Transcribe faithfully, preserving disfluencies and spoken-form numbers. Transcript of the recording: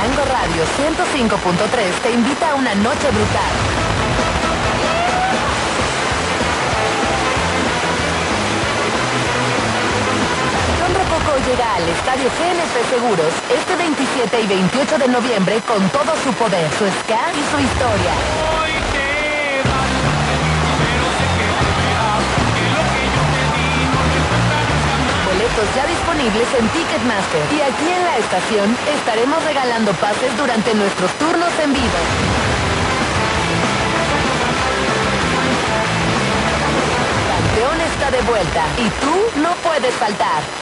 Chilango Radio ciento cinco punto tres te invita a una noche brutal. Sandra Coco llega al Estadio G N P Seguros este veintisiete y veintiocho de noviembre con todo su poder, su ska y su historia. Boletos ya disponibles en Ticketmaster. Y aquí en la estación estaremos regalando pases durante nuestros turnos en vivo. Campeón está de vuelta y tú no puedes faltar.